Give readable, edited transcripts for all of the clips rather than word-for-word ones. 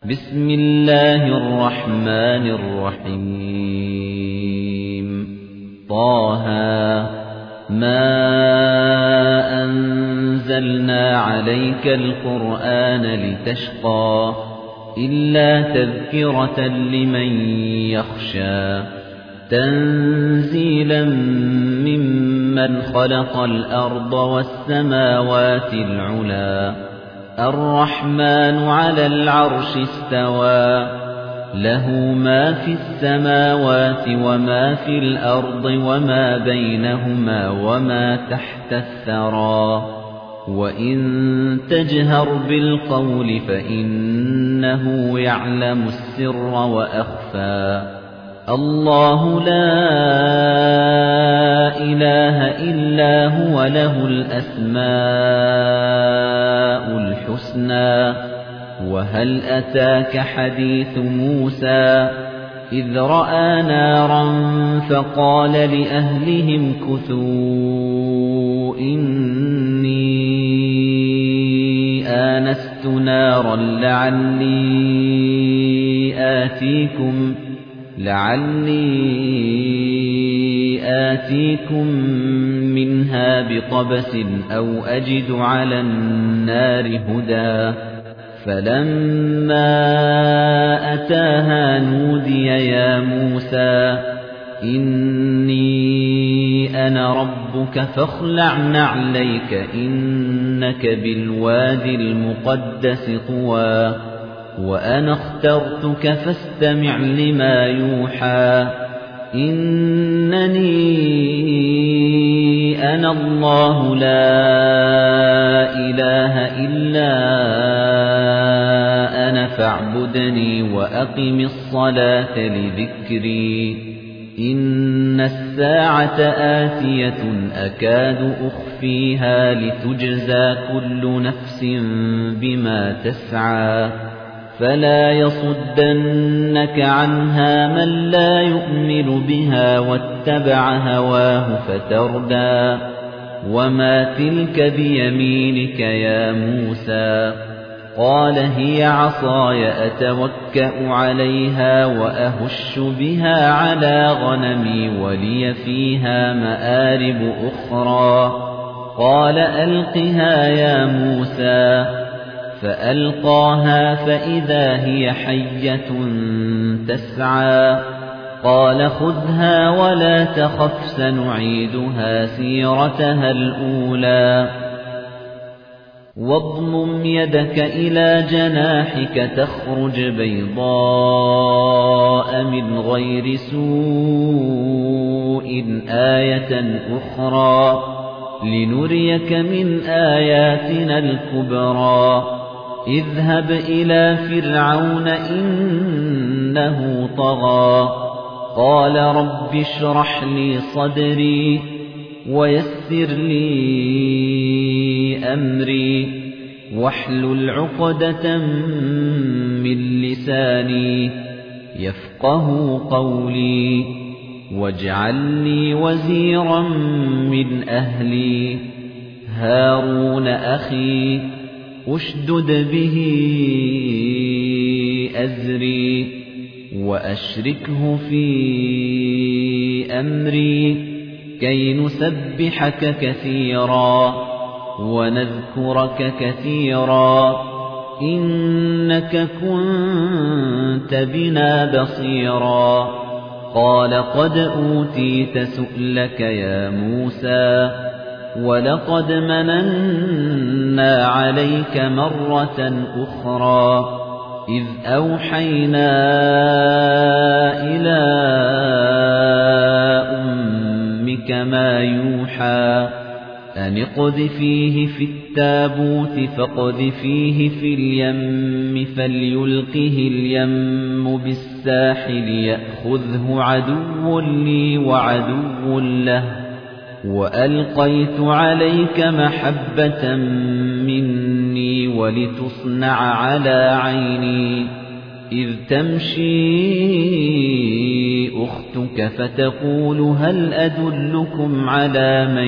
بسم الله الرحمن الرحيم طه ما أنزلنا عليك القرآن لتشقى إلا تذكرة لمن يخشى تنزيلا ممن خلق الأرض والسماوات العلى الرحمن على العرش استوى له ما في السماوات وما في الأرض وما بينهما وما تحت الثرى وإن تجهر بالقول فإنه يعلم السر وأخفى الله لا إله إلا هو له الأسماء الحسنى وهل أتاك حديث موسى إذ رأى نارا فقال لأهلهم كثوا إني آنست نارا لعلي آتيكم منها بقبس أو أجد على النار هدى فلما أتاها نودي يا موسى إني أنا ربك فاخلع نعليك إنك بالوادي المقدس طوى وأنا اخترتك فاستمع لما يوحى إنني أنا الله لا إله إلا أنا فاعبدني وأقم الصلاة لذكري إن الساعة آتية أكاد أخفيها لتجزى كل نفس بما تسعى فلا يصدنك عنها من لا يؤمن بها واتبع هواه فتردى وما تلك بيمينك يا موسى قال هي عصاي أتوكأ عليها وأهش بها على غنمي ولي فيها مآرب أخرى قال ألقها يا موسى فألقاها فإذا هي حية تسعى قال خذها ولا تخف سنعيدها سيرتها الأولى واضمم يدك إلى جناحك تخرج بيضاء من غير سوء آية أخرى لنريك من آياتنا الكبرى اذهب إلى فرعون إنه طغى قال رب اشرح لي صدري ويسر لي أمري واحلل عقدة من لساني يفقه قولي واجعل لي وزيرا من أهلي هارون أخي أشدد به أزري وأشركه في أمري كي نسبحك كثيرا ونذكرك كثيرا إنك كنت بنا بصيرا قال قد أوتيت سؤلك يا موسى ولقد مننا عليك مرة أخرى إذ أوحينا إلى أمك ما يوحى أن اقذفيه في التابوت فاقذفيه في اليم فليلقه اليم بالساحل يأخذه عدو لي وعدو له وألقيت عليك محبة مني ولتصنع على عيني إذ تمشي أختك فتقول هل أدلكم على من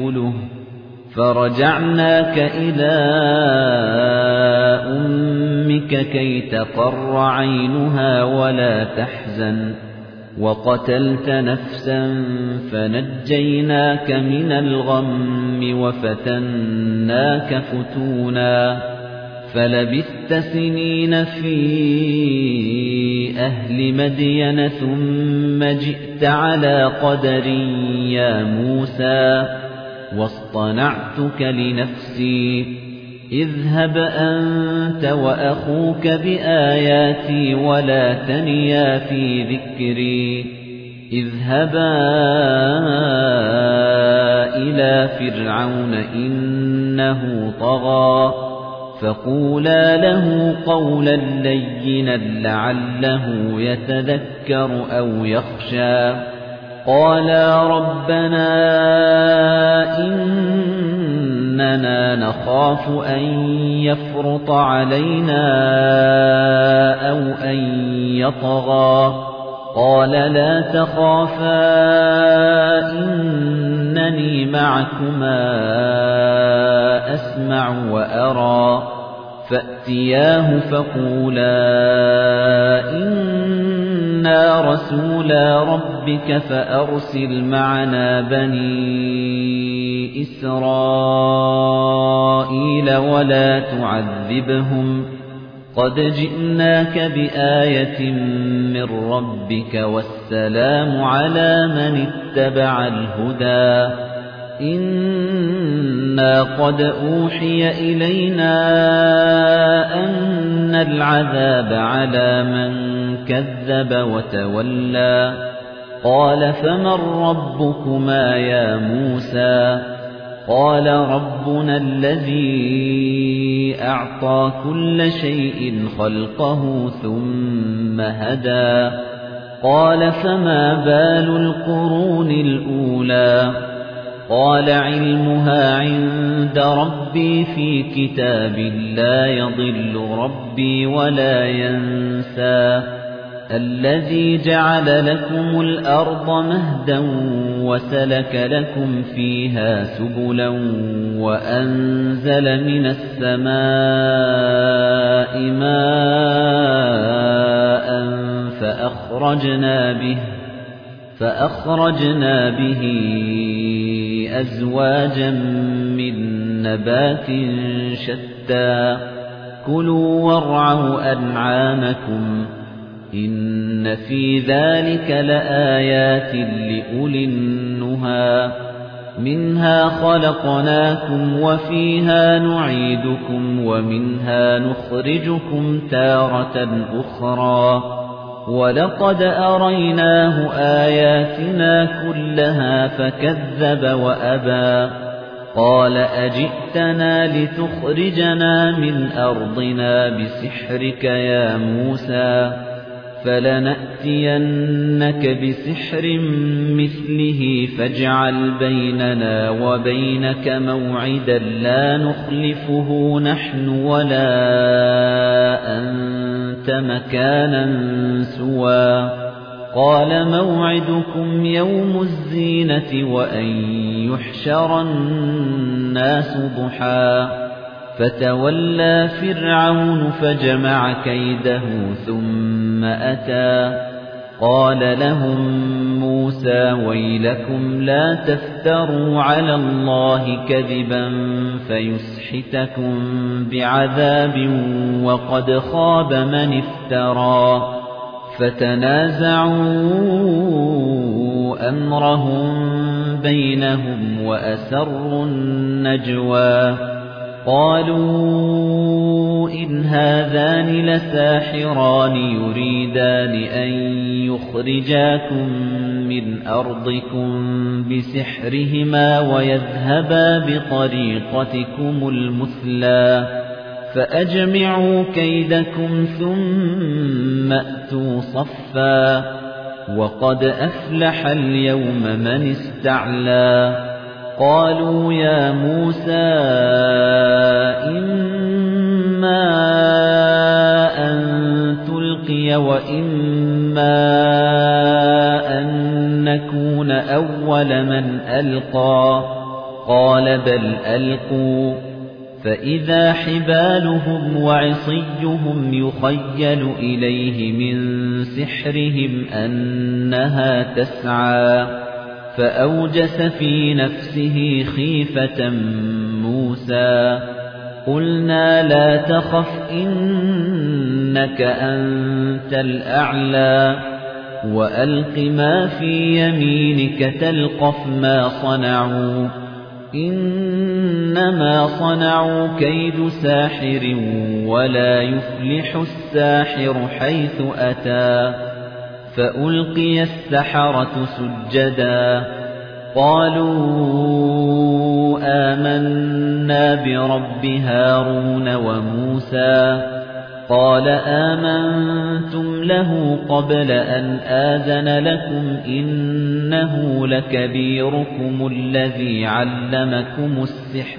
يكفله فرجعناك إلى أمك كي تقر عينها ولا تحزن وقتلت نفسا فنجيناك من الغم وفتناك فتونا فلبثت سنين في أهل مدين ثم جئت على قدر يا موسى واصطنعتك لنفسي اذهب أنت وأخوك بآياتي ولا تنيا في ذكري اذهبا إلى فرعون إنه طغى فقولا له قولا لينا لعله يتذكر أو يخشى قالا ربنا إننا نخاف أن يفرط علينا أو أن يطغى قال لا تخافا إنني معكما أسمع وأرى فأتياه فقولا إنا رسولا ربك فأرسل معنا بني إسرائيل ولا تعذبهم قد جئناك بآية من ربك والسلام على من اتبع الهدى إنا قد أوحي إلينا أن العذاب على من كذب وتولى قال فمن ربكما يا موسى قال ربنا الذي أعطى كل شيء خلقه ثم هدى قال فما بال القرون الأولى قال علمها عند ربي في كتاب لا يضل ربي ولا ينسى الذي جعل لكم الأرض مهدا وسلك لكم فيها سبلا وأنزل من السماء ماء فأخرجنا به أزواجا من نبات شتى كلوا وارعوا أنعامكم إن في ذلك لآيات لأولي النهى منها خلقناكم وفيها نعيدكم ومنها نخرجكم تارة أخرى ولقد أريناه آياتنا كلها فكذب وأبى قال أجئتنا لتخرجنا من أرضنا بسحرك يا موسى فلنأتينك بسحر مثله فاجعل بيننا وبينك موعدا لا نخلفه نحن ولا أنت مكانا سوى قال موعدكم يوم الزينة وأن يحشر الناس ضحى فتولى فرعون فجمع كيده ثم أتى قال لهم موسى ويلكم لا تفتروا على الله كذبا فيسحتكم بعذاب وقد خاب من افترى فتنازعوا أمرهم بينهم وأسروا النجوى قالوا إن هذان لساحران يريدان أن يخرجاكم من أرضكم بسحرهما ويذهبا بطريقتكم المثلى فأجمعوا كيدكم ثم أتوا صفا وقد أفلح اليوم من استعلى قالوا يا موسى إما أن تلقي وإما أن نكون أول من ألقى قال بل ألقوا فإذا حبالهم وعصيهم يخيل إليه من سحرهم أنها تسعى فأوجس في نفسه خيفة موسى قلنا لا تخف إنك أنت الأعلى وألق ما في يمينك تلقف ما صنعوا إنما صنعوا كيد ساحر ولا يفلح الساحر حيث أتى فألقي السحرة سجدا قالوا آمنا برب هارون وموسى قال آمنتم له قبل أن آذن لكم إنه لكبيركم الذي علمكم السحر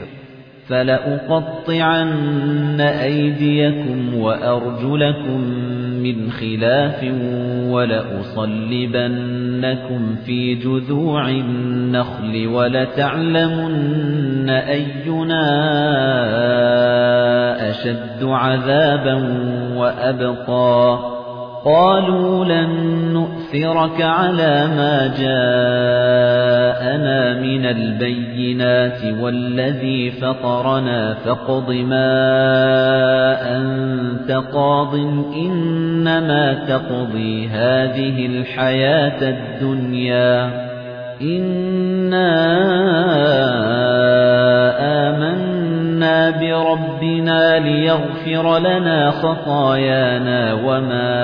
فلأقطعن أيديكم وأرجلكم من خلاف ولأصلبنكم في جذوع النخل ولتعلمن أينا أشد عذابا وأبقى قالوا لن نؤثرك على ما جاءنا من البينات والذي فطرنا فاقض ما أنت قاض إنما تقضي هذه الحياة الدنيا إنا آمنا بربنا ليغفر لنا خطايانا وما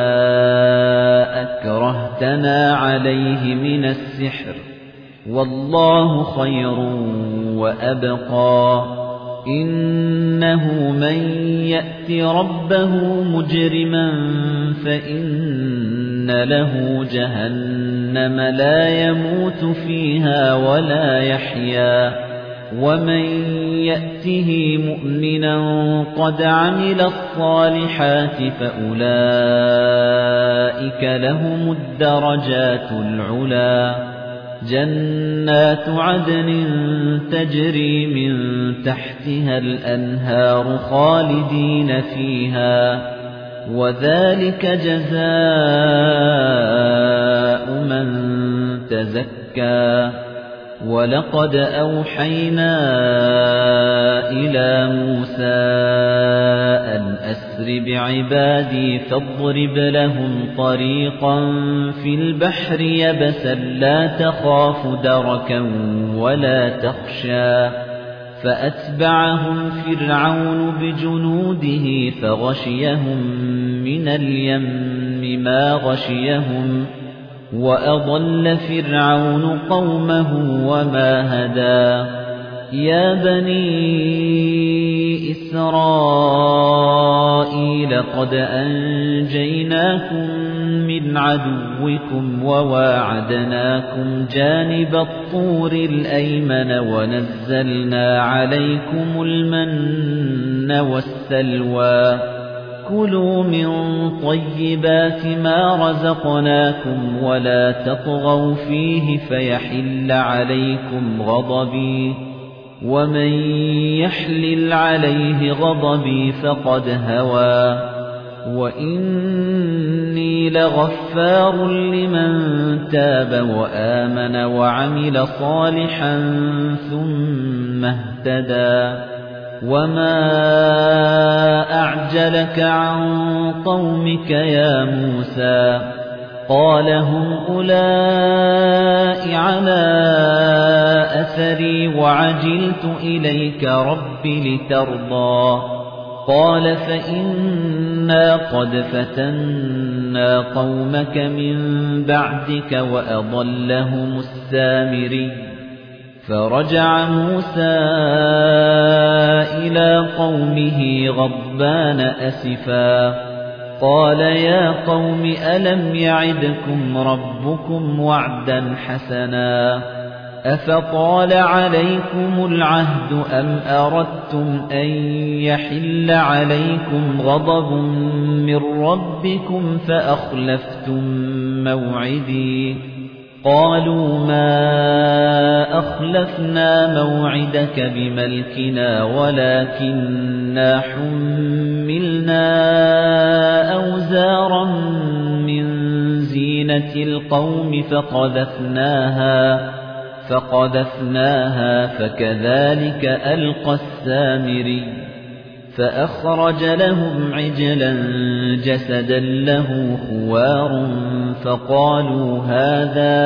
أكرهتنا عليه من السحر والله خير وأبقى إنه من يأت ربه مجرما فإن له جهنم لا يموت فيها ولا يحيا ومن يأته مؤمنا قد عمل الصالحات فأولئك لهم الدرجات العلا جنات عدن تجري من تحتها الأنهار خالدين فيها وذلك جزاء من تزكى وَلَقَدْ أَوْحَيْنَا إِلَى مُوسَى أَنْ أَسْرِ بِعِبَادِي فَاضْرِبْ لَهُمْ طَرِيقًا فِي الْبَحْرِ يَبَسًا لَّا تَخَافُ دَرَكًا وَلَا تَخْشَىٰ فَأَتْبَعَهُمْ فِرْعَوْنُ بِجُنُودِهِ فَغَشِيَهُم مِّنَ الْيَمِّ مَا غَشِيَهُمْ وَأَضَلَّ فِرْعَوْنُ قَوْمَهُ وَمَا هَدَىٰ يَا بَنِي إِسْرَائِيلَ قَدْ أَنجَيْنَاكُم مِّنْ عَدُوِّكُمْ وَوَاعَدْنَاكُمْ جَانِبَ الطُّورِ الْأَيْمَنَ وَنَزَّلْنَا عَلَيْكُمُ الْمَنَّ وَالسَّلْوَىٰ كُلُوا مِن طَيِّبَاتِ مَا رَزَقْنَاكُمْ وَلَا تَطْغَوْا فِيهِ فَيَحِلَّ عَلَيْكُمْ غَضَبِي وَمَن يَحْلِلْ عَلَيْهِ غَضَبِي فَقَدْ هَوَىٰ وَإِنِّي لَغَفَّارٌ لِّمَن تَابَ وَآمَنَ وَعَمِلَ صَالِحًا ثُمَّ اهْتَدَىٰ وَمَا أَعْجَلَكَ عَن قَوْمِكَ يَا مُوسَىٰ قَالَ هُمْ أُولَاءِ عَلَىٰ أَثَرِي وَعَجِلْتُ إِلَيْكَ رَبِّ لِتَرْضَىٰ قَالَ فَإِنَّا قَدْ فَتَنَّا قَوْمَكَ مِن بَعْدِكَ وَأَضَلَّهُمُ السَّامِرِيُّ فَرَجَعَ مُوسَىٰ إِلَىٰ قَوْمِهِ غَضْبَانَ أَسِفًا قَالَ يَا قَوْمِ أَلَمْ يَعِدْكُمْ رَبُّكُمْ وَعْدًا حَسَنًا أَفَطَالَ عَلَيْكُمُ الْعَهْدُ أَمْ أَرَدتُّمْ أَن يَحِلَّ عَلَيْكُمْ غَضَبٌ مِّن رَّبِّكُمْ فَأَخْلَفْتُم مَّوْعِدِي قالوا ما أخلفنا موعدك بملكنا ولكننا حملنا أوزارا من زينة القوم فقذفناها فكذلك ألقى السامري فأخرج لهم عجلا جسدا له خوار فقالوا هذا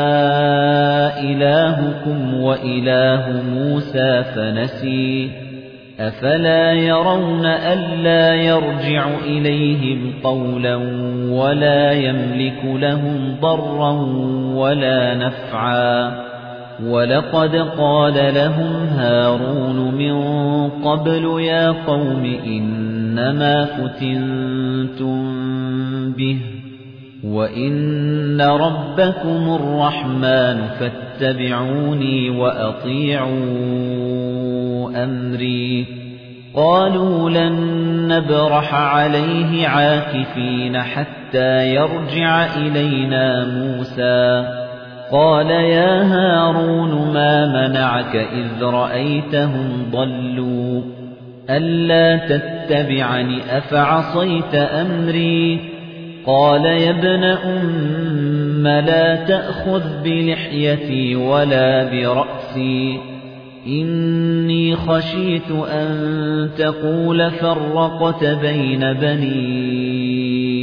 إلهكم وإله موسى فنسي أفلا يرون ألا يرجع إليهم قولا ولا يملك لهم ضرا ولا نفعا وَلَقَدْ قَالَ لَهُمْ هَارُونُ مِنْ قَبْلُ يَا قَوْمِ إِنَّمَا فُتِنْتُمْ بِهِ وَإِنَّ رَبَّكُمُ الرَّحْمَنُ فَاتَّبِعُونِي وَأَطِيعُوا أَمْرِي قَالُوا لَن نَّبْرَحَ عَلَيْهِ عَاكِفِينَ حَتَّى يَرْجِعَ إِلَيْنَا مُوسَى قَالَ يَا هَارُونُ مَا مَنَعَكَ إِذْ رَأَيْتَهُمْ ضَلُّوا أَلَّا تَتَّبِعَنِ أَفَعَصَيْتَ أَمْرِي قَالَ يَا ابْنَ أُمَّ لَا تَأْخُذْ بِلِحْيَتِي وَلَا بِرَأْسِي إِنِّي خَشِيتُ أَن تَقُولَ فَرَّقْتَ بَيْنَ بَنِي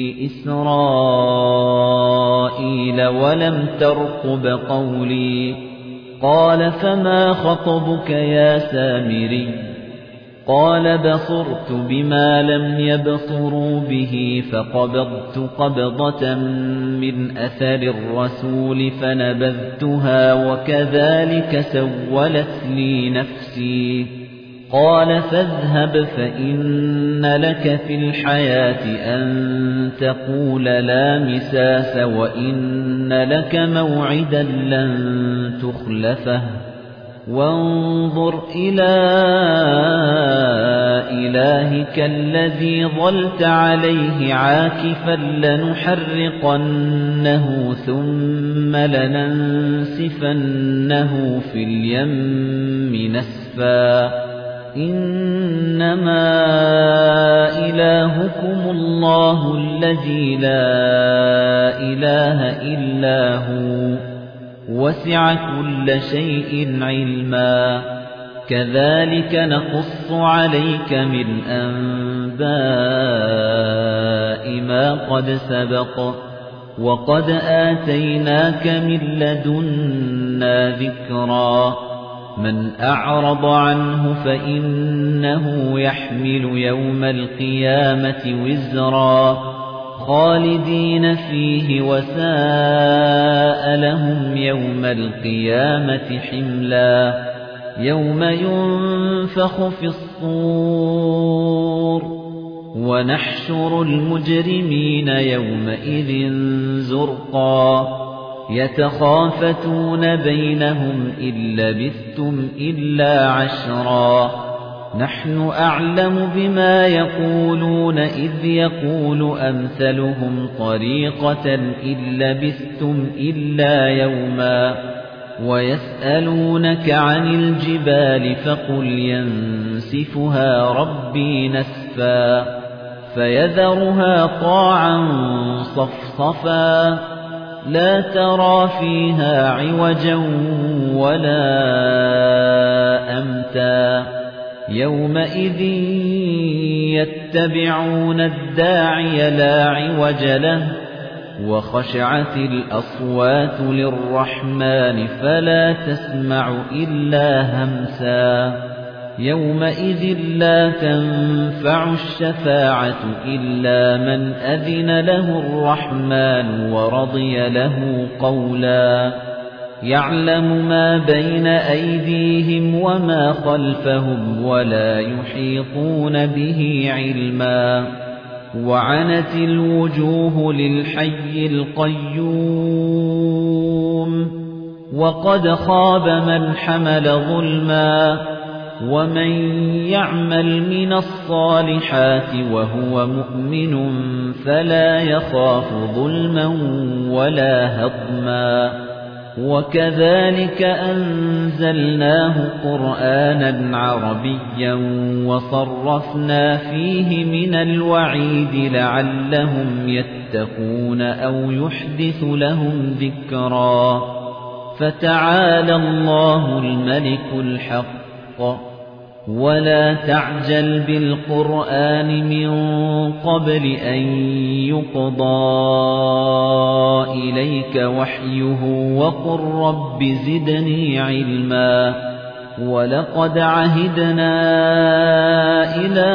إسرائيل ولم ترقب قولي قال فما خطبك يا سامري قال بصرت بما لم يبصروا به فقبضت قبضة من أثر الرسول فنبذتها وكذلك سولت لي نفسي قال فاذهب فإن لك في الحياة أن تقول لا مساس وإن لك موعدا لن تخلفه وانظر إلى إلهك الذي ظلت عليه عاكفا لنحرقنه ثم لننسفنه في اليم نسفا إنما إلهكم الله الذي لا إله إلا هو وسع كل شيء علما كذلك نقص عليك من أنباء ما قد سبق وقد آتيناك من لدنا ذكرا من أعرض عنه فإنه يحمل يوم القيامة وزرا خالدين فيه وساء لهم يوم القيامة حملا يوم ينفخ في الصور ونحشر المجرمين يومئذ زرقا يتخافتون بينهم إن لبثتم إلا عشرا نحن أعلم بما يقولون إذ يقول أمثلهم طريقة إن لبثتم إلا يوما ويسألونك عن الجبال فقل ينسفها ربي نسفا فيذرها قاعا صفصفا لا ترى فيها عوجا ولا أمتا يومئذ يتبعون الداعي لا عوج له وخشعت الأصوات للرحمن فلا تسمع إلا همسا يومئذ لا تنفع الشفاعة إلا من أذن له الرحمن ورضي له قولا يعلم ما بين أيديهم وما خلفهم ولا يحيطون به علما وعنت الوجوه للحي القيوم وقد خاب من حمل ظلما ومن يعمل من الصالحات وهو مؤمن فلا يخاف ظلما ولا هضما وَكَذَلِكَ أَنزَلْنَاهُ قُرْآنًا عَرَبِيًّا وَصَرَّفْنَا فِيهِ مِنَ الْوَعِيدِ لَعَلَّهُمْ يَتَّقُونَ أَوْ يُحْدِثُ لَهُمْ ذِكْرًا فَتَعَالَى اللَّهُ الْمَلِكُ الْحَقُّ وَلَا تَعْجَلْ بِالْقُرْآنِ مِن قَبْلِ أَن يُقْضَىٰ إِلَيْكَ وَحْيُهُ وَقُل رَّبِّ زِدْنِي عِلْمًا وَلَقَدْ عَهِدْنَا إِلَىٰ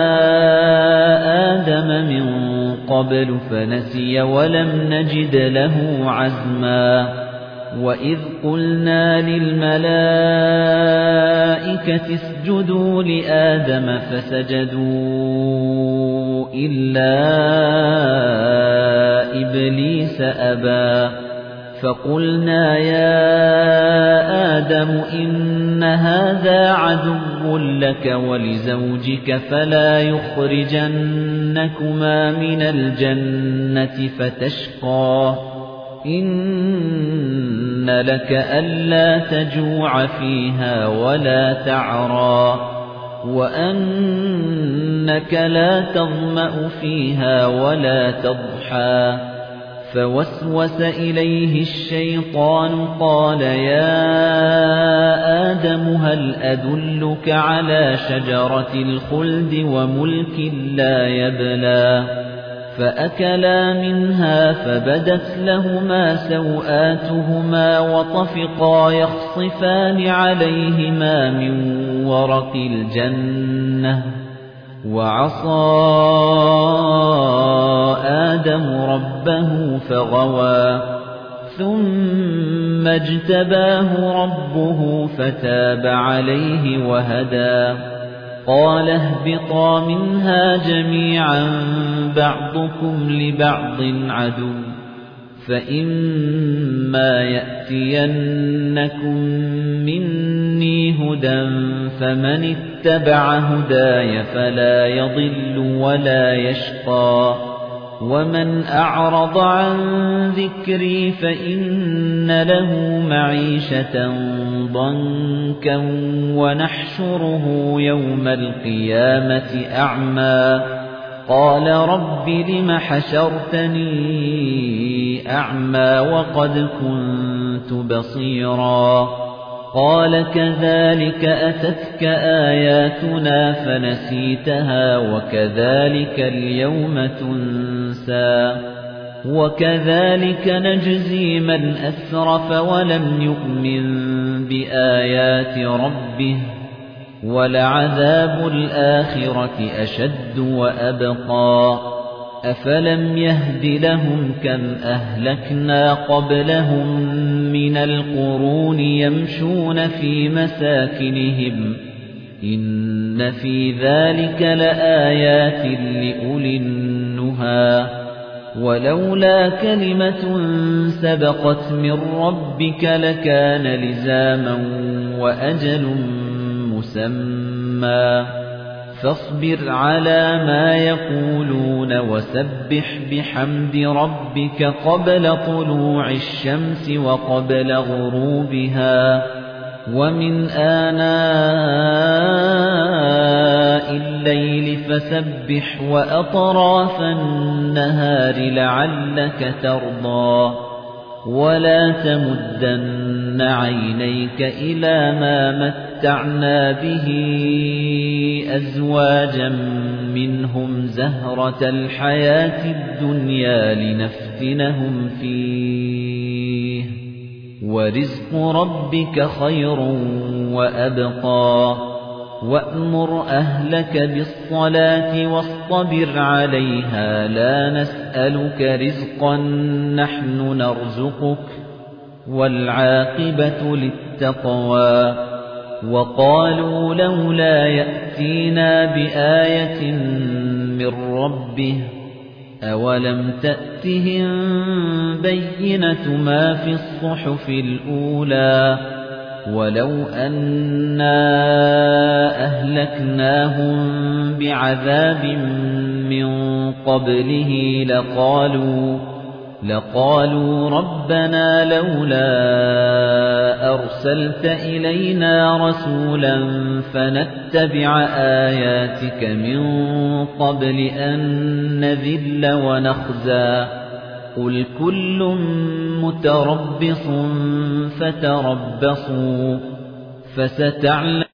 آدَمَ مِن قَبْلُ فَنَسِيَ وَلَمْ نَجِدْ لَهُ عَزْمًا وَإِذْ قُلْنَا لِلْمَلَائِكَةِ اسْجُدُوا لِآدَمَ فَسَجَدُوا إِلَّا إِبْلِيسَ أَبَى فَقُلْنَا يَا آدَمُ إِنَّ هَذَا عَدُوٌّ لَّكَ وَلِزَوْجِكَ فَلَا يُخْرِجَنَّكُمَا مِنَ الْجَنَّةِ فَتَشْقَىٰ إِنَّ لَكَ أَلَّا تَجُوعَ فِيهَا وَلَا تَعْرَىٰ وَأَنَّكَ لَا تَظْمَأُ فِيهَا وَلَا تَضْحَىٰ فَوَسْوَسَ إِلَيْهِ الشَّيْطَانُ قَالَ يَا آدَمُ هَلْ أَدُلُّكَ عَلَىٰ شَجَرَةِ الْخُلْدِ وَمُلْكٍ لَّا يَبْلَىٰ فَأَكَلَا مِنْهَا فَبَدَتْ لَهُمَا سَوْآتُهُمَا وَطَفِقَا يَخْصِفَانِ عَلَيْهِمَا مِن وَرَقِ الْجَنَّةِ وَعَصَىٰ آدَمُ رَبَّهُ فَغَوَىٰ ثُمَّ اجْتَبَاهُ رَبُّهُ فَتَابَ عَلَيْهِ وَهَدَىٰ قَالَ اهْبِطَا مِنْهَا جَمِيعًا بَعْضُكُمْ لِبَعْضٍ عَدُوٌّ فَإِمَّا يَأْتِيَنَّكُم مِّنِّي هُدًى فَمَنِ اتَّبَعَ هُدَايَ فَلَا يَضِلُّ وَلَا يَشْقَىٰ وَمَنْ أَعْرَضَ عَن ذِكْرِي فَإِنَّ لَهُ مَعِيشَةً ضَنكًا وَنَحْشُرُهُ يَوْمَ الْقِيَامَةِ أَعْمَىٰ قَالَ رَبِّ لِمَ حَشَرْتَنِي أَعْمَىٰ وَقَدْ كُنتُ بَصِيرًا قَالَ كَذَلِكَ أَتَتْكَ آيَاتُنَا فَنَسِيتَهَا وَكَذَلِكَ الْيَوْمَ تُنسَىٰ وَكَذَلِكَ نَجْزِي مَنْ أَسْرَفَ وَلَمْ يُؤْمِن بِآيَاتِ رَبِّهِ وَلَعَذَابُ الْآخِرَةِ أَشَدُّ وَأَبْقَىٰ أَفَلَمْ يَهْدِ لَهُمْ كَمْ أَهْلَكْنَا قَبْلَهُم مِّنَ الْقُرُونِ يَمْشُونَ فِي مَسَاكِنِهِمْ إِنَّ فِي ذَلِكَ لَآيَاتٍ لِّأُولِي النُّهَىٰ وَلَوْلَا كَلِمَةٌ سَبَقَتْ مِن رَّبِّكَ لَكَانَ لِزَامًا وَأَجَلٌ مُّسَمًّى فاصبر على ما يقولون وسبح بحمد ربك قبل طلوع الشمس وقبل غروبها ومن آناء الليل فسبح وأطراف النهار لعلك ترضى ولا تمدن عينيك إلى ما متعنا به أزواجا منهم زهرة الحياة الدنيا لنفتنهم فيه ورزق ربك خير وأبقى وأمر أهلك بالصلاة واصطبر عليها لا نسألك رزقا نحن نرزقك والعاقبة للتقوى وقالوا لولا يأتينا بآية من ربه أولم تأتهم بينة ما في الصحف الأولى ولو أنا أهلكناهم بعذاب من قبله لقالوا ربنا لولا أرسلت إلينا رسولا فنتبع آياتك من قبل أن نذل ونخزى قل كل متربص فتربصوا فستعلمون